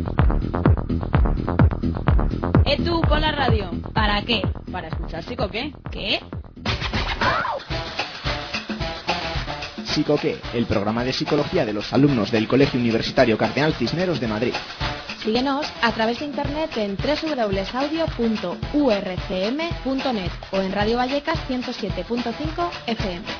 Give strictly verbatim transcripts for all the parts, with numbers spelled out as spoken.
Eh, tú, pon la radio. ¿Para qué? Para escuchar Psico qué. ¿Qué? Psico qué, el programa de psicología de los alumnos del Colegio Universitario Cardenal Cisneros de Madrid. Síguenos a través de internet en doble u doble u doble u punto audio punto u r c m punto net o en Radio Vallecas ciento siete punto cinco F M.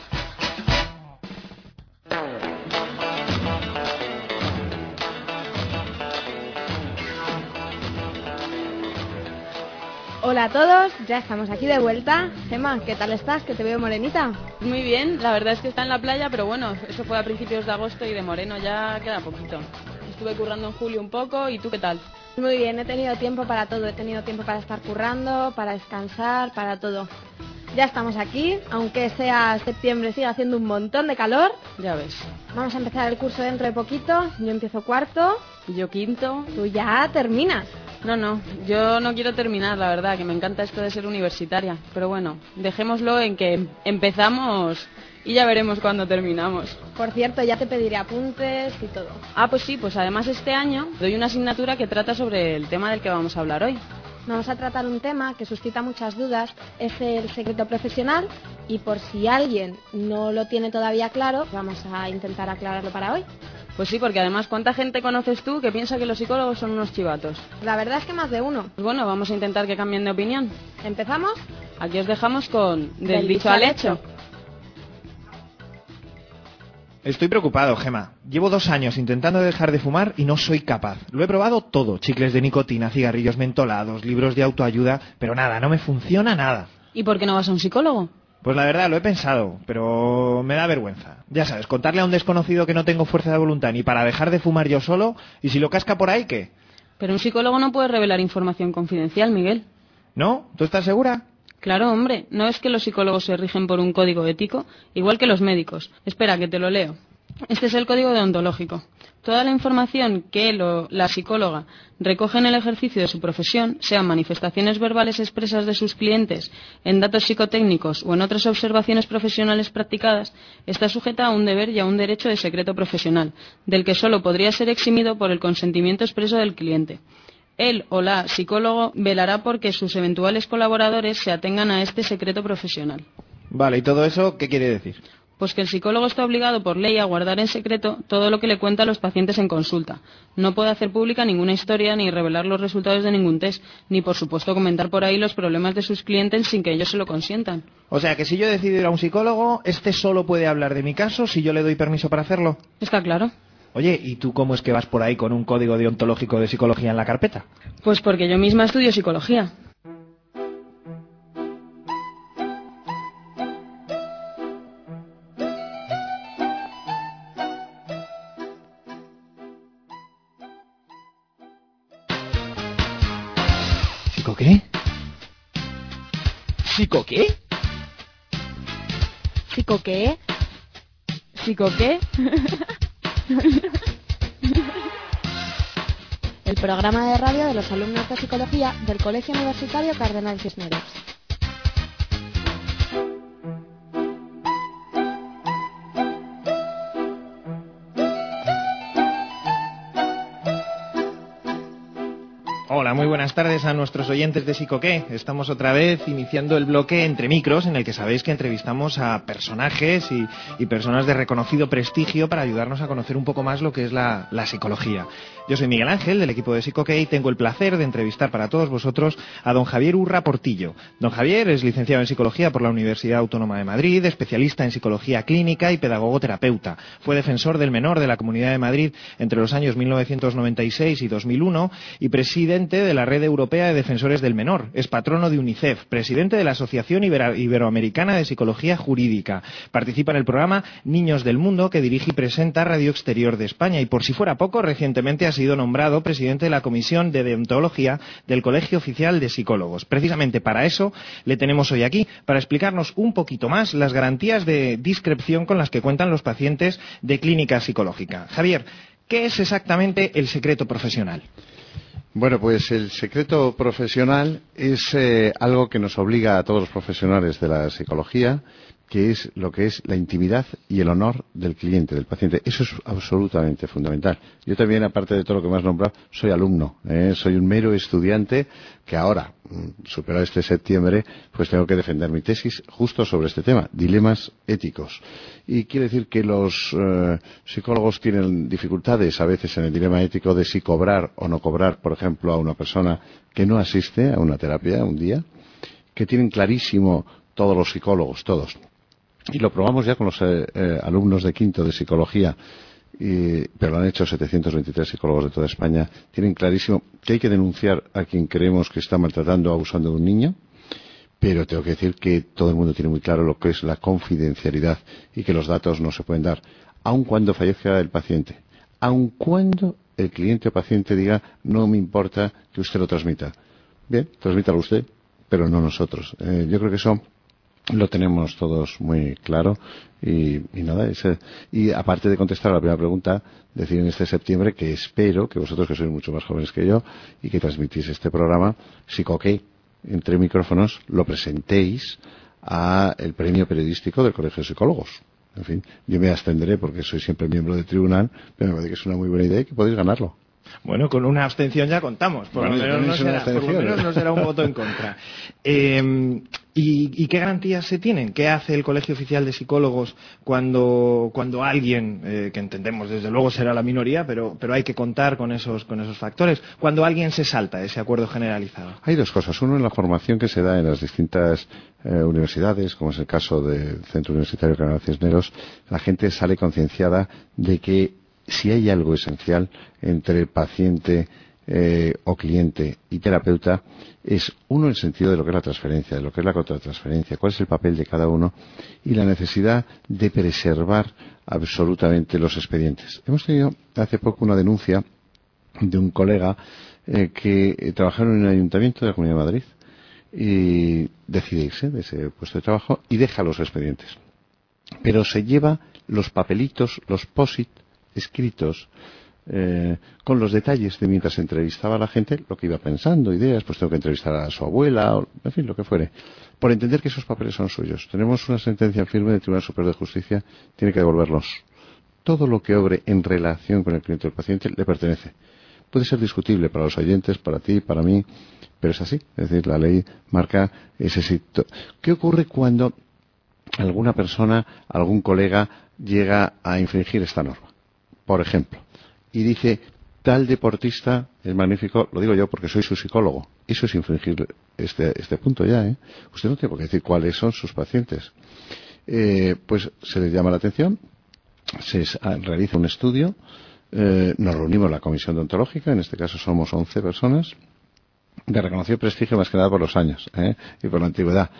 Hola a todos, ya estamos aquí de vuelta. Gemma, ¿qué tal estás? Que te veo morenita. Muy bien, la verdad es que está en la playa, pero bueno, eso fue a principios de agosto y de moreno ya queda poquito. Estuve currando en julio un poco, ¿y tú qué tal? Muy bien, he tenido tiempo para todo, he tenido tiempo para estar currando, para descansar, para todo. Ya estamos aquí, aunque sea septiembre, sigue haciendo un montón de calor. Ya ves. Vamos a empezar el curso dentro de poquito, yo empiezo cuarto. Y yo quinto. Tú ya terminas. No, no, yo no quiero terminar, la verdad, que me encanta esto de ser universitaria. Pero bueno, dejémoslo en que empezamos y ya veremos cuándo terminamos. Por cierto, ya te pediré apuntes y todo. Ah, pues sí, pues además este año doy una asignatura que trata sobre el tema del que vamos a hablar hoy. Vamos a tratar un tema que suscita muchas dudas, es el secreto profesional, y por si alguien no lo tiene todavía claro, vamos a intentar aclararlo para hoy. Pues sí, porque además, ¿cuánta gente conoces tú que piensa que los psicólogos son unos chivatos? La verdad es que más de uno. Pues bueno, vamos a intentar que cambien de opinión. ¿Empezamos? Aquí os dejamos con Del, Del dicho al hecho. Estoy preocupado, Gema. Llevo dos años intentando dejar de fumar y no soy capaz. Lo he probado todo, chicles de nicotina, cigarrillos mentolados, libros de autoayuda, pero nada, no me funciona nada. ¿Y por qué no vas a un psicólogo? Pues la verdad, lo he pensado, pero me da vergüenza. Ya sabes, contarle a un desconocido que no tengo fuerza de voluntad ni para dejar de fumar yo solo, y si lo casca por ahí, ¿qué? Pero un psicólogo no puede revelar información confidencial, Miguel. ¿No? ¿Tú estás segura? Claro, hombre, no es que los psicólogos se rigen por un código ético, igual que los médicos. Espera, que te lo leo. Este es el código deontológico. Toda la información que él o la psicóloga recoge en el ejercicio de su profesión, sean manifestaciones verbales expresas de sus clientes, en datos psicotécnicos o en otras observaciones profesionales practicadas, está sujeta a un deber y a un derecho de secreto profesional, del que solo podría ser eximido por el consentimiento expreso del cliente. Él o la psicólogo velará por que sus eventuales colaboradores se atengan a este secreto profesional. Vale, ¿y todo eso qué quiere decir? Pues que el psicólogo está obligado por ley a guardar en secreto todo lo que le cuenta a los pacientes en consulta. No puede hacer pública ninguna historia, ni revelar los resultados de ningún test, ni por supuesto comentar por ahí los problemas de sus clientes sin que ellos se lo consientan. O sea, que si yo decido ir a un psicólogo, este solo puede hablar de mi caso si yo le doy permiso para hacerlo. ¿Está claro? Oye, ¿y tú cómo es que vas por ahí con un código deontológico de psicología en la carpeta? Pues porque yo misma estudio psicología. ¿Psico qué? ¿Psico qué? ¿Psico qué? ¿Psico qué? El programa de radio de los alumnos de psicología del Colegio Universitario Cardenal Cisneros. Hola, muy buenas tardes a nuestros oyentes de Psico qué. Estamos otra vez iniciando el bloque Entre Micros, en el que sabéis que entrevistamos a personajes y, y personas de reconocido prestigio para ayudarnos a conocer un poco más lo que es la, la psicología. Yo soy Miguel Ángel, del equipo de Psico qué, y tengo el placer de entrevistar para todos vosotros a don Javier Urra Portillo. Don Javier es licenciado en Psicología por la Universidad Autónoma de Madrid, especialista en Psicología Clínica y pedagogo terapeuta. Fue defensor del menor de la Comunidad de Madrid entre los años mil novecientos noventa y seis y dos mil uno y presidente de la Red Europea de Defensores del Menor. Es patrono de UNICEF, presidente de la Asociación Ibero- Iberoamericana de Psicología Jurídica. Participa en el programa Niños del Mundo, que dirige y presenta Radio Exterior de España. Y por si fuera poco, recientemente ha sido nombrado presidente de la Comisión de Deontología del Colegio Oficial de Psicólogos. Precisamente para eso le tenemos hoy aquí, para explicarnos un poquito más las garantías de discreción con las que cuentan los pacientes de clínica psicológica. Javier, ¿qué es exactamente el secreto profesional? Bueno, pues el secreto profesional es eh, algo que nos obliga a todos los profesionales de la psicología que es lo que es la intimidad y el honor del cliente, del paciente. Eso es absolutamente fundamental. Yo también, aparte de todo lo que me has nombrado, soy alumno, ¿eh? Soy un mero estudiante que ahora, superado este septiembre, pues tengo que defender mi tesis justo sobre este tema, dilemas éticos. Y quiere decir que los eh, psicólogos tienen dificultades a veces en el dilema ético de si cobrar o no cobrar, por ejemplo, a una persona que no asiste a una terapia un día, que tienen clarísimo todos los psicólogos, todos. Y lo probamos ya con los eh, eh, alumnos de quinto de psicología, y, pero lo han hecho setecientos veintitrés psicólogos de toda España. Tienen clarísimo que hay que denunciar a quien creemos que está maltratando o abusando de un niño, pero tengo que decir que todo el mundo tiene muy claro lo que es la confidencialidad y que los datos no se pueden dar, aun cuando fallezca el paciente, aun cuando el cliente o paciente diga no me importa que usted lo transmita. Bien, transmítalo usted, pero no nosotros. Eh, yo creo que eso lo tenemos todos muy claro y, y nada, ese, y aparte de contestar a la primera pregunta, decir en este septiembre que espero que vosotros, que sois mucho más jóvenes que yo y que transmitís este programa, Psicoqué, entre micrófonos, lo presentéis a el premio periodístico del Colegio de Psicólogos. En fin, yo me abstendré porque soy siempre miembro del tribunal, pero me parece que es una muy buena idea y que podéis ganarlo. Bueno, con una abstención ya contamos, por, bueno, lo, menos no será, por lo menos no será un voto en contra. Eh, ¿y, ¿Y qué garantías se tienen? ¿Qué hace el Colegio Oficial de Psicólogos cuando, cuando alguien, eh, que entendemos desde luego será la minoría, pero, pero hay que contar con esos, con esos factores, cuando alguien se salta ese acuerdo generalizado? Hay dos cosas. Uno, en la formación que se da en las distintas eh, universidades, como es el caso del Centro Universitario Cardenal Cisneros, la gente sale concienciada de que si hay algo esencial entre el paciente eh, o cliente y terapeuta, es uno el sentido de lo que es la transferencia, de lo que es la contratransferencia, cuál es el papel de cada uno y la necesidad de preservar absolutamente los expedientes. Hemos tenido hace poco una denuncia de un colega eh, que eh, trabajaba en un ayuntamiento de la Comunidad de Madrid y decide irse de ese puesto de trabajo y deja los expedientes. Pero se lleva los papelitos, los posit escritos eh, con los detalles de mientras entrevistaba a la gente lo que iba pensando, ideas, pues tengo que entrevistar a su abuela, o, en fin, lo que fuere, por entender que esos papeles son suyos. Tenemos una sentencia firme del Tribunal Superior de Justicia, tiene que devolverlos. Todo lo que obre en relación con el cliente o el paciente le pertenece. Puede ser discutible para los oyentes, para ti, para mí, pero es así. Es decir, la ley marca ese sitio. ¿Qué ocurre cuando alguna persona, algún colega llega a infringir esta norma? Por ejemplo, y dice, tal deportista es magnífico, lo digo yo porque soy su psicólogo. Eso es infringir este, este punto ya, ¿eh? Usted no tiene por qué decir cuáles son sus pacientes. Eh, pues se les llama la atención, se realiza un estudio, eh, nos reunimos la comisión deontológica, en este caso somos once personas, de reconocido prestigio más que nada por los años, ¿eh? Y por la antigüedad,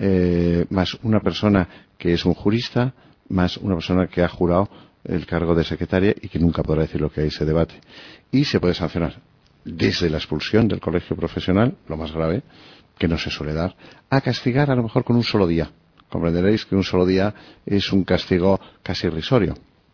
eh, más una persona que es un jurista, más una persona que ha jurado el cargo de secretaria y que nunca podrá decir lo que ahí se debate. Y se puede sancionar desde la expulsión del colegio profesional, lo más grave, que no se suele dar, a castigar a lo mejor con un solo día. Comprenderéis que un solo día es un castigo casi irrisorio.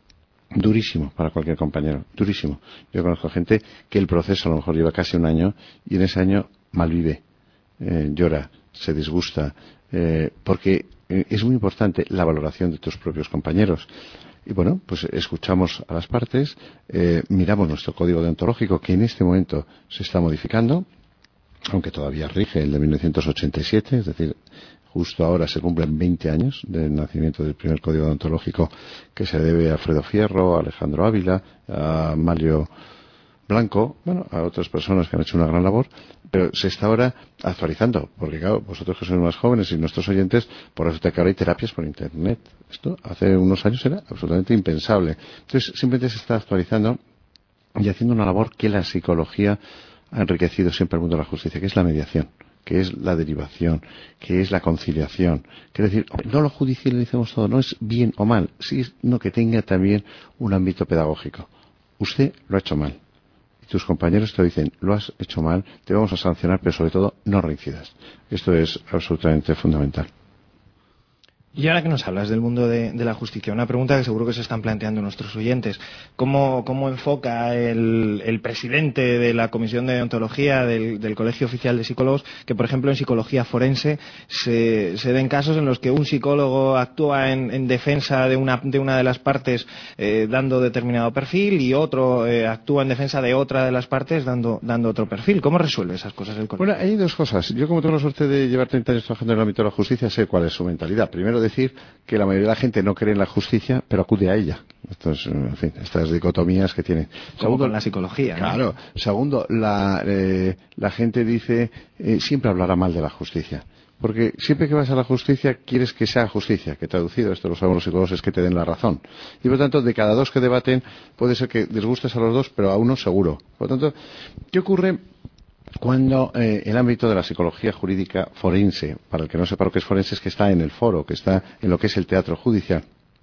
Durísimo para cualquier compañero, durísimo. Yo conozco gente que el proceso a lo mejor lleva casi un año y en ese año malvive, eh, llora, se disgusta, eh, porque es muy importante la valoración de tus propios compañeros. Y bueno, pues escuchamos a las partes, eh, miramos nuestro código deontológico que en este momento se está modificando, aunque todavía rige el de mil novecientos ochenta y siete, es decir, justo ahora se cumplen veinte años del nacimiento del primer código deontológico que se debe a Alfredo Fierro, a Alejandro Ávila, a Mario Blanco, bueno, a otras personas que han hecho una gran labor, pero se está ahora actualizando, porque claro, vosotros que sois más jóvenes y nuestros oyentes, por resulta que ahora hay terapias por internet. Esto hace unos años era absolutamente impensable. Entonces, simplemente se está actualizando y haciendo una labor que la psicología ha enriquecido siempre el mundo de la justicia, que es la mediación, que es la derivación, que es la conciliación. Quiere decir, no lo judicialicemos todo, no es bien o mal, sino que tenga también un ámbito pedagógico. Usted lo ha hecho mal. Tus compañeros te dicen, lo has hecho mal, te vamos a sancionar, pero sobre todo no reincidas. Esto es absolutamente fundamental. Y ahora que nos hablas del mundo de, de la justicia, una pregunta que seguro que se están planteando nuestros oyentes. ¿Cómo, cómo enfoca el, el presidente de la Comisión de Deontología del, del Colegio Oficial de Psicólogos que, por ejemplo, en psicología forense se, se den casos en los que un psicólogo actúa en, en defensa de una, de una de las partes eh, dando determinado perfil y otro eh, actúa en defensa de otra de las partes dando, dando otro perfil? ¿Cómo resuelve esas cosas el colegio? Bueno, hay dos cosas. Yo, como tengo la suerte de llevar treinta años trabajando en el ámbito de la justicia, sé cuál es su mentalidad. Primero, decir que la mayoría de la gente no cree en la justicia, pero acude a ella. Entonces, en fin, estas dicotomías que tiene. Como Segundo, con la psicología, ¿no? Claro. Segundo, la, eh, la gente dice, eh, siempre hablará mal de la justicia. Porque siempre que vas a la justicia quieres que sea justicia, que traducido, esto lo sabemos los psicólogos, es que te den la razón. Y por lo tanto, de cada dos que debaten, puede ser que disgustes a los dos, pero a uno seguro. Por lo tanto, ¿qué ocurre cuando eh, el ámbito de la psicología jurídica forense, para el que no sepa lo que es forense, es que está en el foro, que está en lo que es el teatro judicial?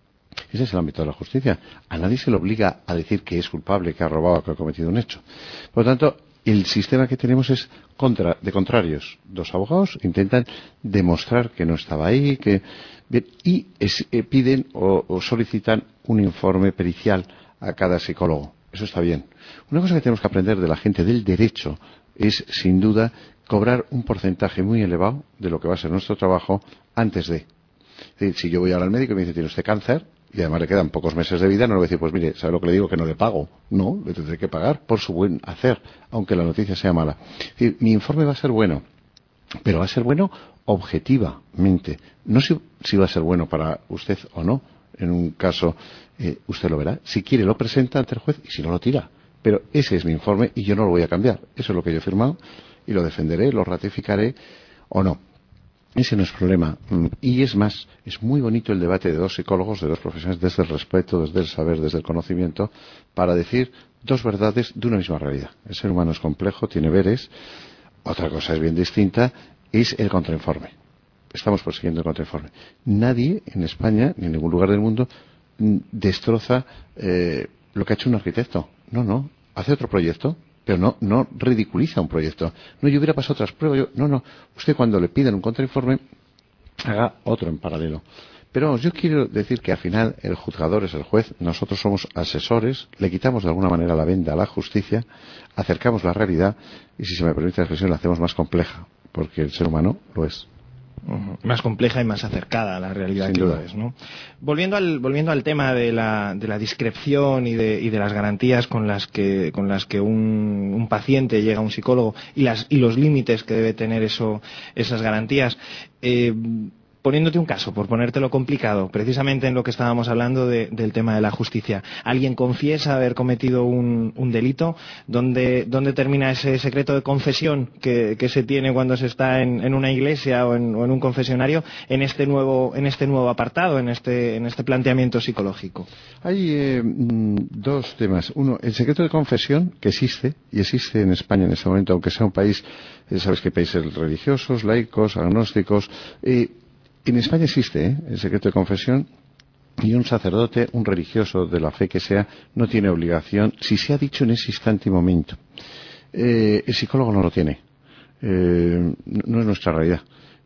Ese es el ámbito de la justicia. A nadie se le obliga a decir que es culpable, que ha robado, que ha cometido un hecho. Por lo tanto, el sistema que tenemos es contra, de contrarios. Dos abogados intentan demostrar que no estaba ahí, que bien, y es, eh, piden o, o solicitan un informe pericial a cada psicólogo. Eso está bien. Una cosa que tenemos que aprender de la gente del derecho es, sin duda, cobrar un porcentaje muy elevado de lo que va a ser nuestro trabajo antes de. Es decir, si yo voy ahora al médico y me dice, ¿tiene usted cáncer? Y además le quedan pocos meses de vida, no le voy a decir, pues mire, ¿sabe lo que le digo? Que no le pago. No, le tendré que pagar por su buen hacer, aunque la noticia sea mala. Es decir, mi informe va a ser bueno, pero va a ser bueno objetivamente. No si, si va a ser bueno para usted o no. En un caso, eh, usted lo verá. Si quiere, lo presenta ante el juez y si no, lo tira. Pero ese es mi informe y yo no lo voy a cambiar. Eso es lo que yo he firmado y lo defenderé, lo ratificaré o no. Ese no es problema. Y es más, es muy bonito el debate de dos psicólogos, de dos profesionales, desde el respeto, desde el saber, desde el conocimiento, para decir dos verdades de una misma realidad. El ser humano es complejo, tiene veres. Otra cosa es bien distinta, es el contrainforme. Estamos persiguiendo el contrainforme. Nadie en España, ni en ningún lugar del mundo, destroza eh, lo que ha hecho un arquitecto. No, no. Hace otro proyecto, pero no, no ridiculiza un proyecto. No, yo hubiera pasado otras pruebas. Yo, no, no. Usted, cuando le piden un contrainforme, haga otro en paralelo. Pero vamos, yo quiero decir que al final el juzgador es el juez, nosotros somos asesores, le quitamos de alguna manera la venda a la justicia, acercamos la realidad y, si se me permite la expresión, la hacemos más compleja, porque el ser humano lo es. Uh-huh. Más compleja y más acercada a la realidad. Sin que duda. lo es, ¿no? Volviendo al volviendo al tema de la, de la discreción y de, y de las garantías con las que con las que un, un paciente llega a un psicólogo y las y los límites que debe tener eso esas garantías. Eh, Poniéndote un caso, por ponértelo complicado, precisamente en lo que estábamos hablando de, del tema de la justicia. Alguien confiesa haber cometido un, un delito. ¿Dónde, ¿Dónde termina ese secreto de confesión que, que se tiene cuando se está en, en una iglesia o en, o en un confesionario en este nuevo, en este nuevo apartado, en este, en este planteamiento psicológico? Hay eh, dos temas. Uno, el secreto de confesión, que existe, y existe en España en este momento, aunque sea un país, eh, sabes que hay países religiosos, laicos, agnósticos. Eh, En España existe ¿eh? el secreto de confesión, y un sacerdote, un religioso de la fe que sea, no tiene obligación, si se ha dicho en ese instante y momento. Eh, el psicólogo no lo tiene. Eh, no es nuestra realidad.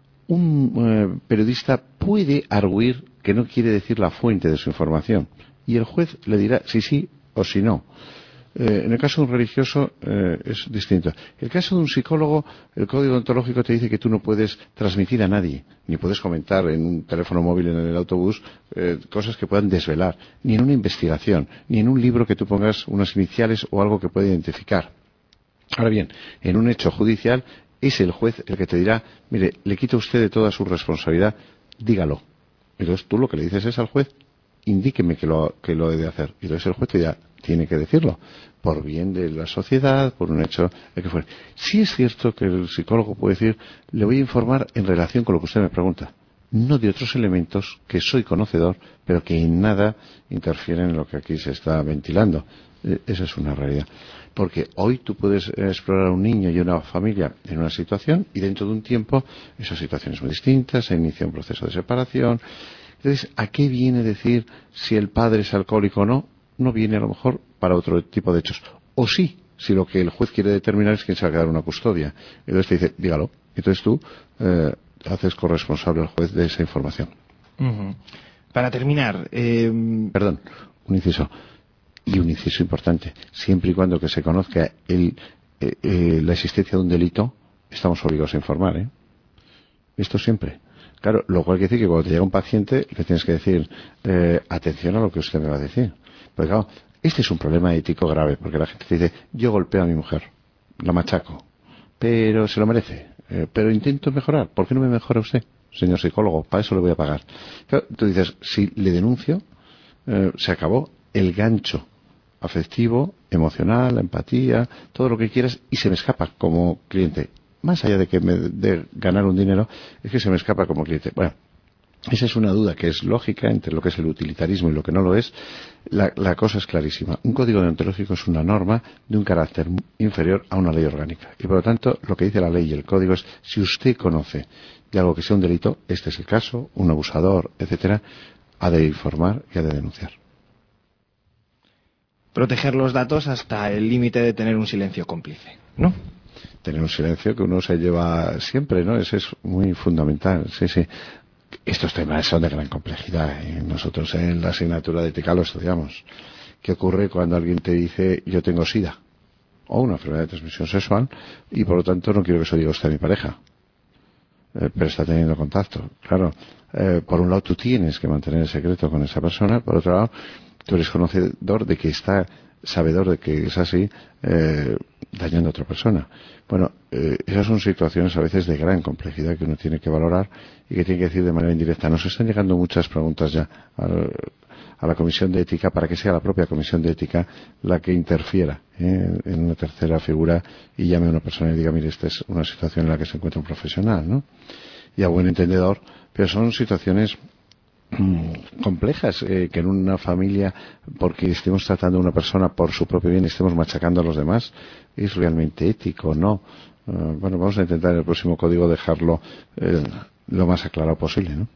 Un eh, periodista puede arguir que no quiere decir la fuente de su información, y el juez le dirá si sí o si no. Eh, en el caso de un religioso eh, es distinto. En el caso de un psicólogo, el código ontológico te dice que tú no puedes transmitir a nadie, ni puedes comentar en un teléfono móvil en el autobús eh, cosas que puedan desvelar, ni en una investigación, ni en un libro que tú pongas unas iniciales o algo que pueda identificar. Ahora bien, en un hecho judicial es el juez el que te dirá, mire, le quita usted de toda su responsabilidad, dígalo. Entonces tú lo que le dices es al juez, indíqueme que lo, que lo he de hacer. Y entonces el juez te dirá, tiene que decirlo, por bien de la sociedad, por un hecho de que fuera. Sí es cierto que el psicólogo puede decir, le voy a informar en relación con lo que usted me pregunta, no de otros elementos que soy conocedor, pero que en nada interfieren en lo que aquí se está ventilando. Eh, esa es una realidad. Porque hoy tú puedes explorar a un niño y una familia en una situación, y dentro de un tiempo esas situaciones son distintas, se inicia un proceso de separación. Entonces, ¿a qué viene decir si el padre es alcohólico o no? No viene a lo mejor para otro tipo de hechos. O sí, si lo que el juez quiere determinar es quién se va a quedar una custodia. Entonces te dice, dígalo. Entonces tú eh, haces corresponsable al juez de esa información. Uh-huh. Para terminar... Eh... Perdón, un inciso. Y un inciso importante. Siempre y cuando que se conozca el, eh, eh, la existencia de un delito, estamos obligados a informar, ¿eh? Esto siempre. Claro, lo cual quiere decir que cuando te llega un paciente le tienes que decir eh, atención a lo que usted me va a decir. Porque claro, este es un problema ético grave, porque la gente te dice, yo golpeo a mi mujer, la machaco, pero se lo merece, eh, pero intento mejorar. ¿Por qué no me mejora usted, señor psicólogo? Para eso le voy a pagar. Claro, tú dices, si le denuncio, eh, se acabó el gancho afectivo, emocional, la empatía, todo lo que quieras, y se me escapa como cliente. Más allá de que me de ganar un dinero, es que se me escapa como cliente. Bueno, esa es una duda que es lógica entre lo que es el utilitarismo y lo que no lo es. La, la cosa es clarísima. Un código deontológico es una norma de un carácter inferior a una ley orgánica. Y por lo tanto, lo que dice la ley y el código es, si usted conoce de algo que sea un delito, este es el caso, un abusador, etcétera, ha de informar y ha de denunciar. Proteger los datos hasta el límite de tener un silencio cómplice, ¿no? Tener un silencio que uno se lleva siempre, ¿no? Eso es muy fundamental, sí, sí. Estos temas son de gran complejidad, ¿eh? Nosotros en la asignatura de ética lo estudiamos. ¿Qué ocurre cuando alguien te dice, yo tengo SIDA? O una enfermedad de transmisión sexual, y por lo tanto no quiero que eso diga usted a mi pareja. Eh, pero está teniendo contacto. Claro, eh, por un lado tú tienes que mantener el secreto con esa persona, por otro lado tú eres conocedor de que está, sabedor de que es así, eh, dañando a otra persona. Bueno, eh, esas son situaciones a veces de gran complejidad que uno tiene que valorar y que tiene que decir de manera indirecta. Nos están llegando muchas preguntas ya a, a la Comisión de Ética para que sea la propia Comisión de Ética la que interfiera ¿eh? en una tercera figura y llame a una persona y diga, mire, esta es una situación en la que se encuentra un profesional, ¿no? Y a buen entendedor, pero son situaciones complejas, eh, que en una familia, porque estemos tratando a una persona por su propio bien, estemos machacando a los demás, es realmente ético, ¿no? Uh, bueno, vamos a intentar en el próximo código dejarlo eh, lo más aclarado posible, ¿no?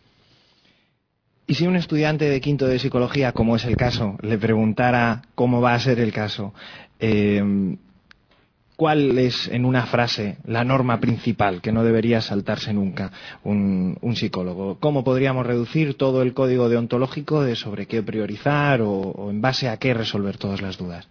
Y si un estudiante de quinto de psicología, como es el caso, le preguntara cómo va a ser el caso, eh, ¿cuál es, en una frase, la norma principal que no debería saltarse nunca un, un psicólogo? ¿Cómo podríamos reducir todo el código deontológico de sobre qué priorizar o, o en base a qué resolver todas las dudas?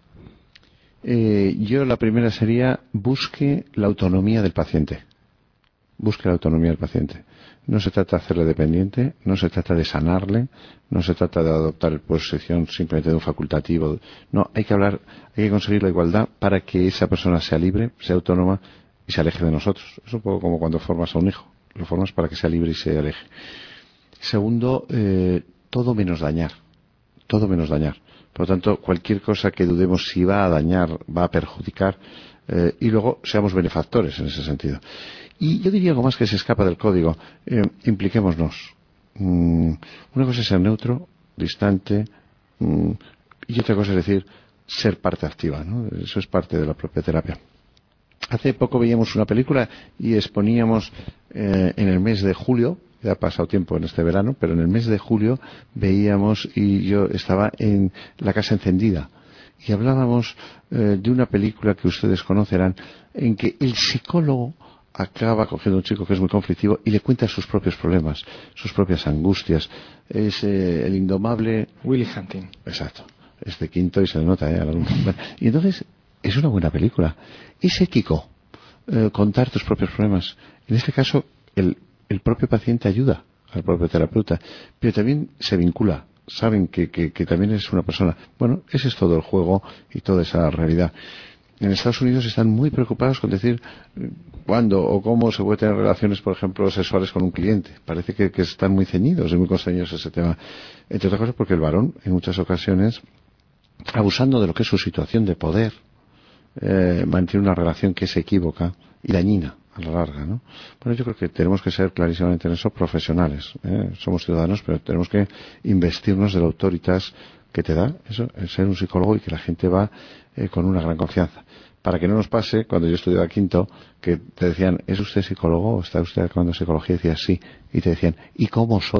Eh, yo la primera sería, busque la autonomía del paciente. Busque la autonomía del paciente. No se trata de hacerle dependiente, no se trata de sanarle, no se trata de adoptar posición simplemente de un facultativo. No, hay que hablar, hay que conseguir la igualdad para que esa persona sea libre, sea autónoma y se aleje de nosotros. Es un poco como cuando formas a un hijo. Lo formas para que sea libre y se aleje. Segundo, eh, todo menos dañar. Todo menos dañar. Por lo tanto, cualquier cosa que dudemos si va a dañar, va a perjudicar, eh, y luego seamos benefactores en ese sentido. Y yo diría algo más que se escapa del código. Eh, impliquémonos. Mm, una cosa es ser neutro, distante, mm, y otra cosa es decir, ser parte activa, ¿no? Eso es parte de la propia terapia. Hace poco veíamos una película y exponíamos eh, en el mes de julio, ya ha pasado tiempo en este verano, pero en el mes de julio veíamos, y yo estaba en La Casa Encendida, y hablábamos eh, de una película que ustedes conocerán, en que el psicólogo acaba cogiendo a un chico que es muy conflictivo y le cuenta sus propios problemas, sus propias angustias. Es eh, el indomable Willy Hunting. Exacto. Es de quinto y se le nota, ¿eh? Y entonces es una buena película. Es ético eh, contar tus propios problemas. En este caso, el, el propio paciente ayuda al propio terapeuta, pero también se vincula. Saben que, que, que también es una persona. Bueno, ese es todo el juego y toda esa realidad. En Estados Unidos están muy preocupados con decir cuándo o cómo se puede tener relaciones, por ejemplo, sexuales con un cliente. Parece que, que están muy ceñidos y muy constreñidos ese tema. Entre otras cosas porque el varón, en muchas ocasiones, abusando de lo que es su situación de poder, eh, mantiene una relación que es equívoca y dañina a la larga, ¿no? Bueno, yo creo que tenemos que ser clarísimamente en eso profesionales, ¿eh? Somos ciudadanos, pero tenemos que investirnos de la autoritas que te da eso, el ser un psicólogo, y que la gente va eh, con una gran confianza. Para que no nos pase, cuando yo estudiaba quinto, que te decían, ¿es usted psicólogo o está usted acabando psicología? Y decías, sí. Y te decían, ¿y cómo soy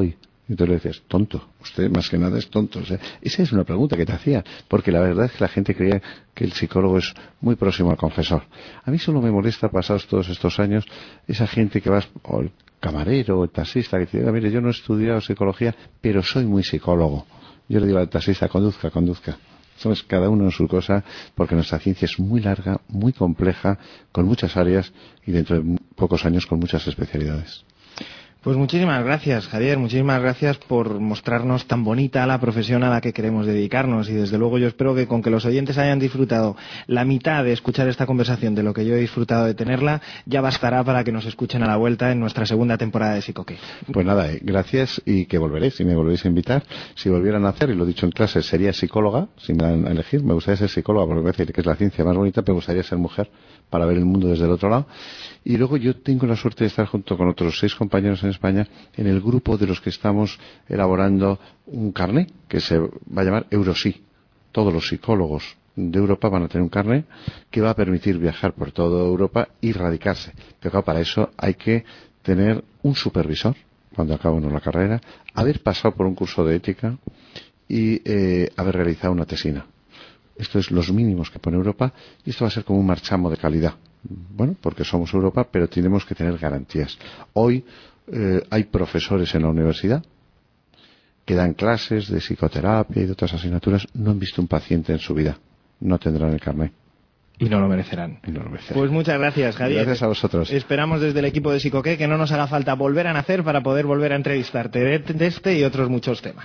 Y tú le decías, tonto, usted más que nada es tonto. O sea, esa es una pregunta que te hacía, porque la verdad es que la gente creía que el psicólogo es muy próximo al confesor. A mí solo me molesta, pasados todos estos años, esa gente que va, o el camarero o el taxista, que te diga, mire, yo no he estudiado psicología, pero soy muy psicólogo. Yo le digo al taxista, conduzca, conduzca. Somos cada uno en su cosa, porque nuestra ciencia es muy larga, muy compleja, con muchas áreas y dentro de pocos años con muchas especialidades. Pues muchísimas gracias, Javier, muchísimas gracias por mostrarnos tan bonita la profesión a la que queremos dedicarnos, y desde luego yo espero que con que los oyentes hayan disfrutado la mitad de escuchar esta conversación de lo que yo he disfrutado de tenerla, ya bastará para que nos escuchen a la vuelta en nuestra segunda temporada de Psicoqué. Pues nada, eh, gracias, y que volveréis, si me volvéis a invitar. Si volvieran a hacer, y lo he dicho en clase, sería psicóloga, si me dan a elegir. Me gustaría ser psicóloga porque me parece que es la ciencia más bonita, pero me gustaría ser mujer para ver el mundo desde el otro lado. Y luego yo tengo la suerte de estar junto con otros seis compañeros en España en el grupo de los que estamos elaborando un carné que se va a llamar Eurosí. Todos los psicólogos de Europa van a tener un carné que va a permitir viajar por toda Europa y radicarse. Pero claro, para eso hay que tener un supervisor cuando acabe uno la carrera, haber pasado por un curso de ética y eh, haber realizado una tesina. Esto es los mínimos que pone Europa, y esto va a ser como un marchamo de calidad. Bueno, porque somos Europa, pero tenemos que tener garantías. Hoy eh, hay profesores en la universidad que dan clases de psicoterapia y de otras asignaturas, no han visto un paciente en su vida, no tendrán el carnet. Y no lo merecerán. Y no lo merecerán. Pues muchas gracias, Javier. Gracias a vosotros. Esperamos desde el equipo de Psicoqué que no nos haga falta volver a nacer para poder volver a entrevistarte de, de este y otros muchos temas.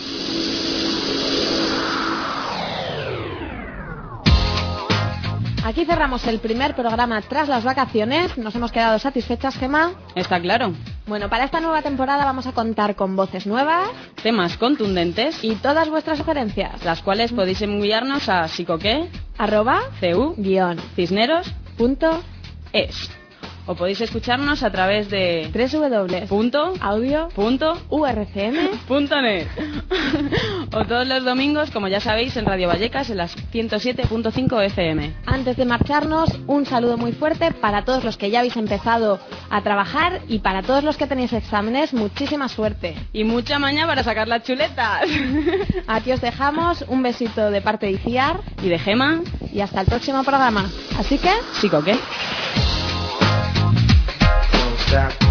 Aquí cerramos el primer programa tras las vacaciones. Nos hemos quedado satisfechas, Gemma. Está claro. Bueno, para esta nueva temporada vamos a contar con voces nuevas, temas contundentes y todas vuestras sugerencias, las cuales podéis enviarnos a psicoqué arroba cu guión cisneros punto es, o podéis escucharnos a través de www punto audio punto u r c m punto net o todos los domingos, como ya sabéis, en Radio Vallecas en las ciento siete punto cinco F M. Antes de marcharnos, un saludo muy fuerte para todos los que ya habéis empezado a trabajar, y para todos los que tenéis exámenes, muchísima suerte. Y mucha maña para sacar las chuletas. Aquí os dejamos un besito de parte de Iciar y de Gema, y hasta el próximo programa. Así que, Psicoqué. Stop.